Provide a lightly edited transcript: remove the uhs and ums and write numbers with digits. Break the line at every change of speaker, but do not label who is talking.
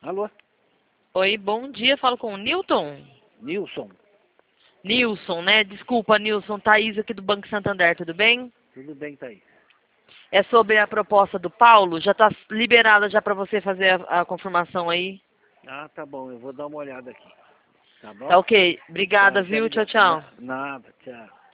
Alô?
Oi, bom dia. Falo com o Newton.
Nilson.
Nilson, né? Desculpa, Nilson. Thaís aqui do Banco Santander, tudo bem?
Tudo bem, Thaís?
É sobre a proposta do Paulo. Já está liberada já para você fazer a confirmação aí?
Ah, tá bom. Eu vou dar uma olhada aqui. Tá bom?
Tá ok.
Tá,
Obrigada,
já
viu? Tchau,
liguei.
tchau.
Nada, tchau.